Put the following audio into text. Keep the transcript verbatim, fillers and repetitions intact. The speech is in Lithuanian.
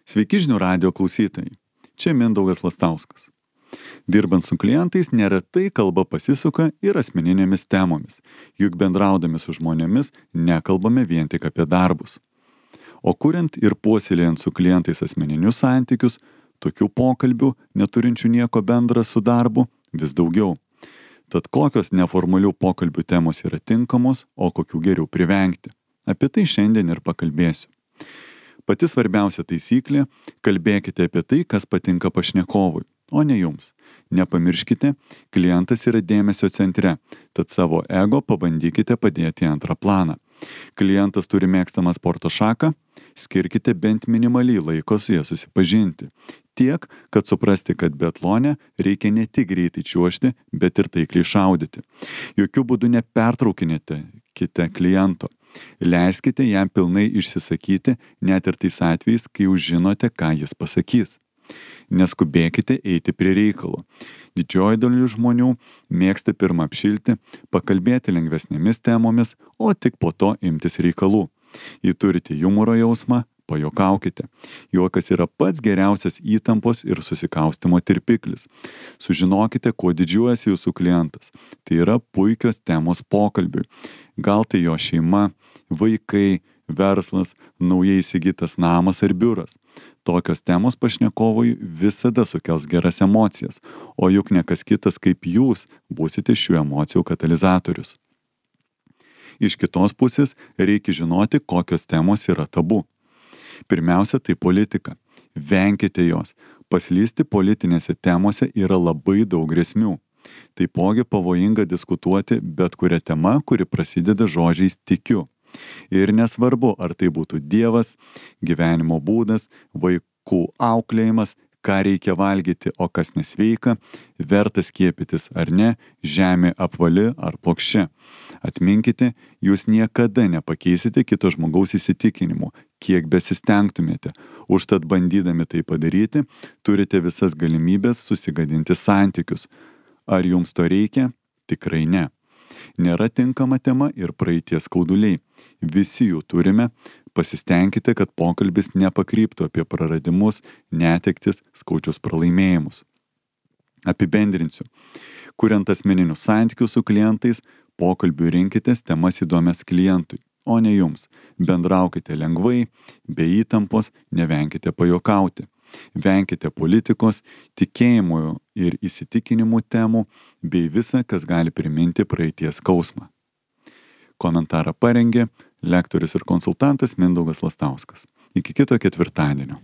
Sveiki žinių radijo klausytojai. Čia Mindaugas Lastauskas. Dirbant su klientais neretai kalba pasisuka ir asmeninėmis temomis, juk bendraudami su žmonėmis nekalbame vien tik apie darbus. O kuriant ir puoselėjant su klientais asmeninius santykius, tokių pokalbių, neturinčių nieko bendra su darbu, vis daugiau. Tad kokios neformalių pokalbių temos yra tinkamos, o kokių geriau privengti? Apie tai šiandien ir pakalbėsiu. Pati svarbiausia taisyklė – kalbėkite apie tai, kas patinka pašnekovui, o ne jums. Nepamirškite, klientas yra dėmesio centre, tad savo ego pabandykite padėti į antrą planą. Klientas turi mėgstamą sporto šaką, skirkite bent minimaliai laiko su ja susipažinti. Tiek, kad suprasti, kad biatlone reikia ne tik greitai čiuožti, bet ir taikliai šaudyti. Jokių būdų nepertraukinėte kite kliento. Leiskite jam pilnai išsisakyti, net ir tais atvejais, kai jau žinote, ką jis pasakys. Neskubėkite eiti prie reikalo. Didžioji dalis žmonių mėgsta pirmą apšilti, pakalbėti lengvesnėmis temomis, o tik po to imtis reikalų. Jei turite humoro jausmą, pajuokaukite. Juokas yra pats geriausias įtampos ir susikaustimo tirpiklis. Sužinokite, kuo didžiuojasi jūsų klientas. Tai yra puikios temos pokalbiui. Gal tai jo šeima, vaikai, verslas, naujai įsigytas namas ar biuras. Tokios temos pašnekovui visada sukels geras emocijas, o juk ne kas kitas kaip jūs būsite šių emocijų katalizatorius. Iš kitos pusės reikia žinoti, kokios temos yra tabu. Pirmiausia, tai politika. Venkite jos. Paslysti politinėse temose yra labai daug grėsmių. Taipogi pavojinga diskutuoti bet kuria tema, kuri prasideda žodžiais tikiu. Ir nesvarbu, ar tai būtų Dievas, gyvenimo būdas, vaikų auklėjimas, ką reikia valgyti, o kas nesveika, verta skiepytis ar ne, žemė apvali ar plokščia. Atminkite, jūs niekada nepakeisite kito žmogaus įsitikinimų, kiek besistengtumėte. Užtat bandydami tai padaryti, turite visas galimybės susigadinti santykius. Ar jums to reikia? Tikrai ne. Nėra tinkama tema ir praeities skauduliai. Visi jų turime. Pasistengkite, kad pokalbis nepakryptų apie praradimus, netektis, skaudžius pralaimėjimus. Apibendrinsiu. Kuriant asmeninius santykius su klientais, pokalbių rinkitės temas įdomias klientui, o ne jums. Bendraukite lengvai, be įtampos, nevenkite pajuokauti. Venkite politikos, tikėjimo ir įsitikinimų temų, bei visa, kas gali priminti praeities skausmą. Komentarą parengė lektorius ir konsultantas Mindaugas Lastauskas. Iki kito ketvirtadienio.